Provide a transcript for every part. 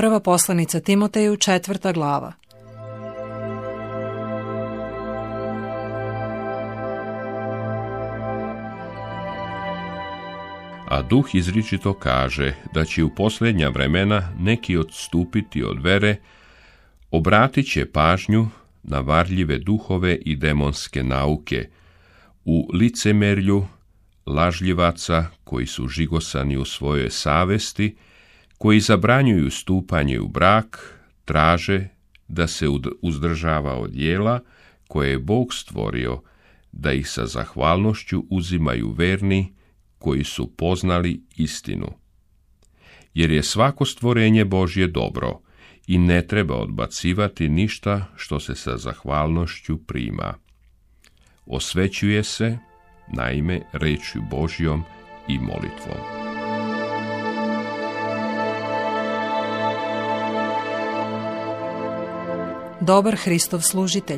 Prva poslanica Timoteju, 4. glava. A Duh izričito kaže da će u posljednja vremena neki odstupiti od vere, obratit će pažnju na varljive duhove i demonske nauke, u licemerlju, lažljivaca koji su žigosani u svojoj savesti, koji zabranjuju stupanje u brak, traže da se uzdržava od djela koje je Bog stvorio, da ih sa zahvalnošću uzimaju verni koji su poznali istinu. Jer je svako stvorenje Božje dobro i ne treba odbacivati ništa što se sa zahvalnošću prima. Osvećuje se, naime, rečju Božjom i molitvom. Dobar Hristov služitelj.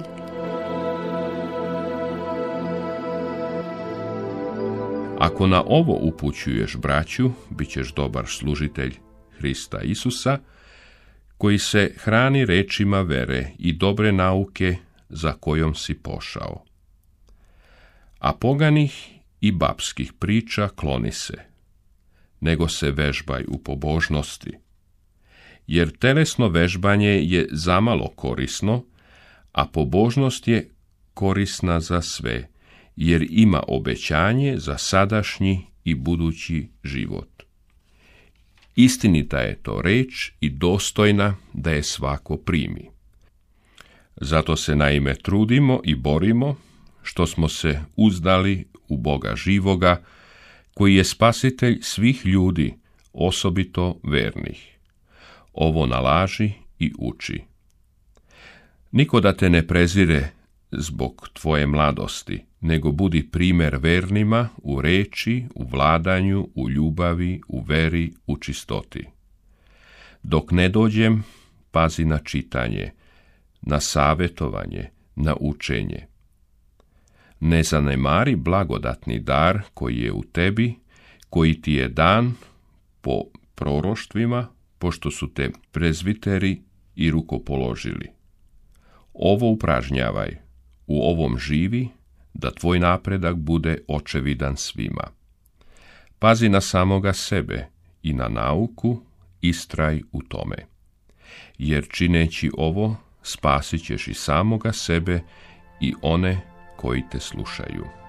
Ako na ovo upućuješ braću, bit ćeš dobar služitelj Hrista Isusa, koji se hrani rečima vere i dobre nauke za kojom si pošao. A poganih i babskih priča kloni se, nego se vežbaj u pobožnosti. Jer telesno vežbanje je zamalo korisno, a pobožnost je korisna za sve, jer ima obećanje za sadašnji i budući život. Istinita je to reč i dostojna da je svako primi. Zato se naime trudimo i borimo, što smo se uzdali u Boga živoga, koji je spasitelj svih ljudi, osobito vernih. Ovo nalaži i uči. Niko da te ne prezire zbog tvoje mladosti, nego budi primjer vernima u reči, u vladanju, u ljubavi, u veri, u čistoti. Dok ne dođem, pazi na čitanje, na savjetovanje, na učenje. Ne zanemari blagodatni dar koji je u tebi, koji ti je dan po proroštvima, pošto su te prezviteri i rukopoložili. Ovo upražnjavaj, u ovom živi, da tvoj napredak bude očevidan svima. Pazi na samoga sebe i na nauku, istraj u tome. Jer čineći ovo, spasit ćeš i samoga sebe i one koji te slušaju.